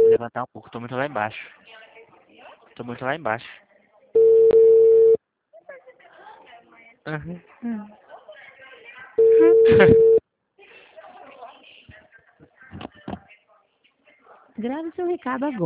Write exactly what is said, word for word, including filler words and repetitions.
Levantar um pouco, tô muito lá embaixo. Tô muito lá embaixo. Uhum. Grave seu recado agora.